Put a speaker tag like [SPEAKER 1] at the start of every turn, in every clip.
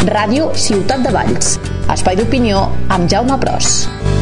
[SPEAKER 1] Ràdio Ciutat de Valls. Espai d'opinió amb Jaume Pros.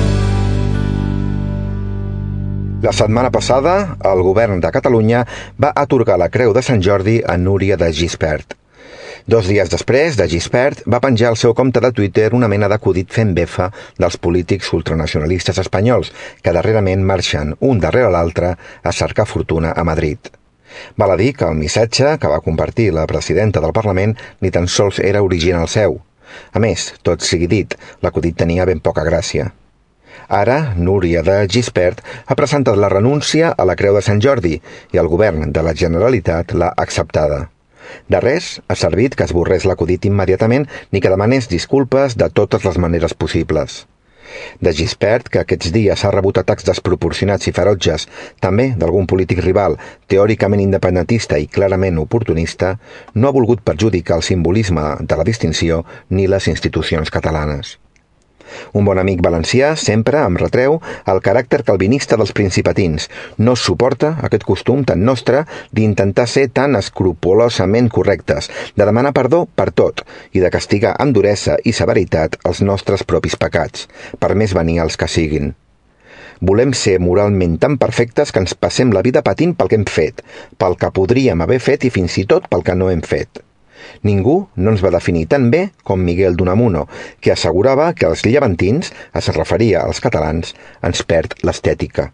[SPEAKER 2] La setmana passada, el govern de Catalunya va atorgar la Creu de Sant Jordi a Núria de Gispert. 2 dies després, de Gispert va penjar al seu compte de Twitter una mena d'acudit fent befa dels polítics ultranacionalistes espanyols que darrerament marxen un darrere l'altre a cercar fortuna a Madrid. Val a dir que el missatge que va compartir la presidenta del Parlament ni tan sols era original seu. A més, tot sigui dit, l'acudit tenia ben poca gràcia. Ara, Núria de Gispert ha presentat la renúncia a la Creu de Sant Jordi i el govern de la Generalitat l'ha acceptada. De res ha servit que esborrés l'acudit immediatament ni que demanés disculpes de totes les maneres possibles. De Gispert, que aquests dies ha rebut atacs desproporcionats i ferotges, també d'algun polític rival, teòricament independentista i clarament oportunista, no ha volgut perjudicar el simbolisme de la distinció ni les institucions catalanes. Un bon amic valencià sempre em retreu el caràcter calvinista dels principatins. No suporta aquest costum tan nostre d'intentar ser tan escrupolosament correctes, de demanar perdó per tot i de castigar amb duresa i severitat els nostres propis pecats, per més venials que siguin. Volem ser moralment tan perfectes que ens passem la vida patint pel que hem fet, pel que podríem haver fet i fins i tot pel que no hem fet. Ningú no ens va definir tan bé com Miguel d'Unamuno, que assegurava que els llevantins, es referia als catalans, ens perd l'estètica.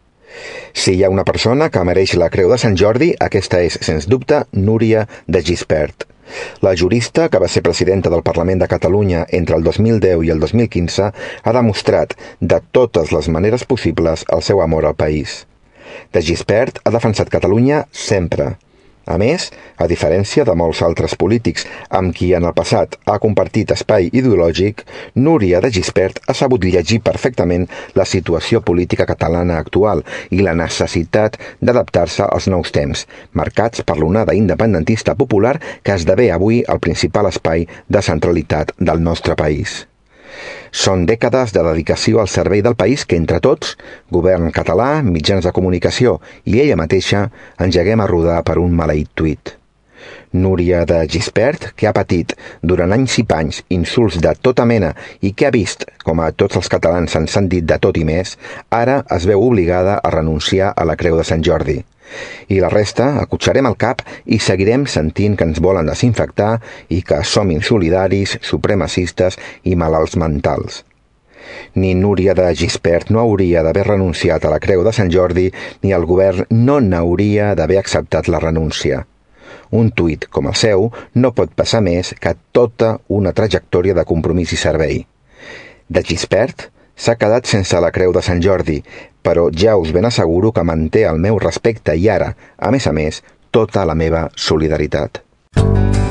[SPEAKER 2] Si hi ha una persona que mereix la Creu de Sant Jordi, aquesta és, sens dubte, Núria de Gispert. La jurista, que va ser presidenta del Parlament de Catalunya entre el 2010 i el 2015, ha demostrat de totes les maneres possibles el seu amor al país. De Gispert ha defensat Catalunya sempre. A més, a diferència de molts altres polítics amb qui en el passat ha compartit espai ideològic, Núria de Gispert ha sabut llegir perfectament la situació política catalana actual i la necessitat d'adaptar-se als nous temps, marcats per l'onada independentista popular que esdevé avui el principal espai de centralitat del nostre país. Són dècades de dedicació al servei del país que, entre tots, govern català, mitjans de comunicació i ella mateixa, engeguem a rodar per un maleït tuit. Núria de Gispert, que ha patit durant anys i panys insults de tota mena i que ha vist com a tots els catalans s'han sentit de tot i més, ara es veu obligada a renunciar a la Creu de Sant Jordi. I la resta acotxarem el cap i seguirem sentint que ens volen desinfectar i que som insolidaris, supremacistes i malalts mentals. Ni Núria de Gispert no hauria d'haver renunciat a la Creu de Sant Jordi ni el govern no n'hauria d'haver acceptat la renúncia. Un tuit com el seu no pot passar més que tota una trajectòria de compromís i servei. De Gispert s'ha quedat sense la Creu de Sant Jordi, però ja us ben asseguro que manté el meu respecte i ara, a més, tota la meva solidaritat.